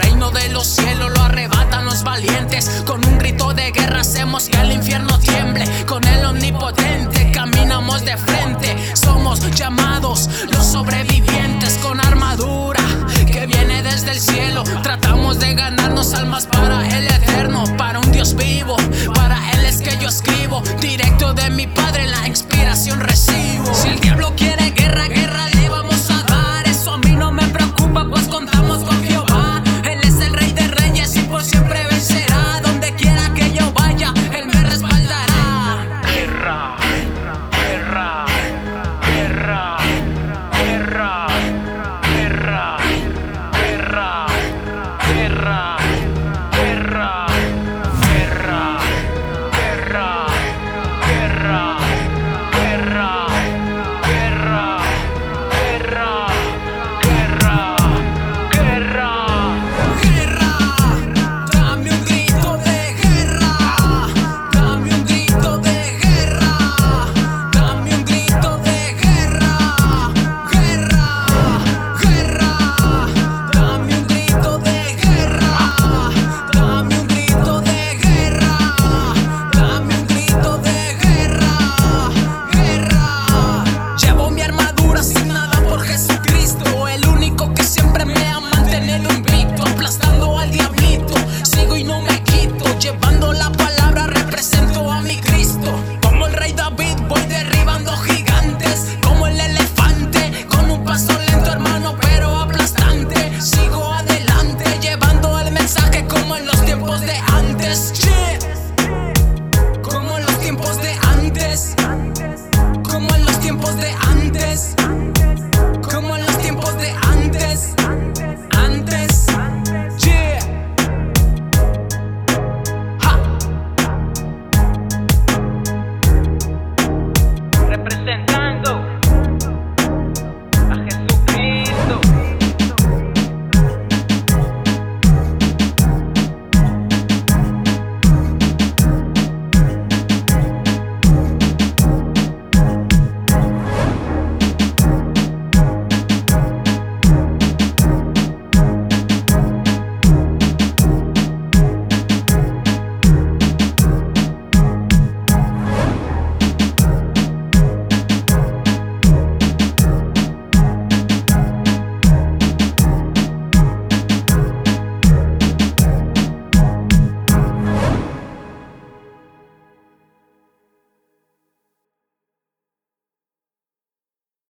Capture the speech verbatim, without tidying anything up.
reino de los cielos lo arrebatan los valientes. Con un grito de guerra hacemos que el infierno tiemble. Con el omnipotente caminamos de frente. Somos llamados los sobrevivientes con armadura que viene desde el cielo. Tratamos de ganarnos almas para el eterno, para un Dios vivo. Para él es que yo escribo, directo de mi Padre la inspiración recibo. Si el diablo quiere guerra, guerra le vamos a dar. Eso a mí no me preocupa, pues contamos con Jehová. Él es el Rey de Reyes y por siempre vencerá. Donde quiera que yo vaya, él me respaldará. Guerra, guerra, guerra, guerra, guerra, guerra, guerra, guerra, guerra, guerra, guerra, guerra, guerra, guerra, guerra, guerra. Guerra, dame un grito de guerra. Dame un grito de guerra. Dame un grito de guerra. Guerra, guerra. Dame un grito de guerra. Dame un grito de guerra. Dame un grito de guerra. Guerra. Llevo mi armadura asignada por Jesucristo, el único que siempre me ha mantenido invicto, aplastando al diablito. Sigo y no me quito, llevando la palabra represento a mi Cristo. Como el rey David voy derribando gigantes, como el elefante, con un paso lento hermano pero aplastante. Sigo adelante, llevando el mensaje como en los tiempos de antes. Yeah.